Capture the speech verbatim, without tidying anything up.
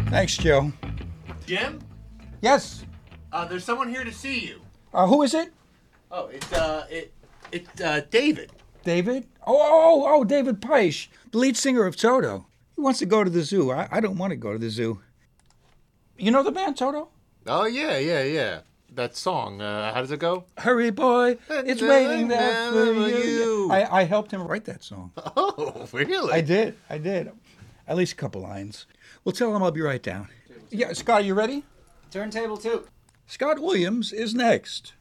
Thanks, Joe. Jim? Yes. Uh, there's someone here to see you. Uh, who is it? Oh, it's, uh, it, it's, uh, David. David? Oh, oh, oh, David Peisch, the lead singer of Toto. He wants to go to the zoo. I, I don't want to go to the zoo. You know the band Toto? Oh, yeah, yeah, yeah. That song, uh, how does it go? Hurry, boy, it's waiting there for you. I, I helped him write that song. Oh, really? I did, I did. At least a couple lines. Well, tell him I'll be right down. Yeah, Scott, you ready? Turntable two. Scott Williams is next.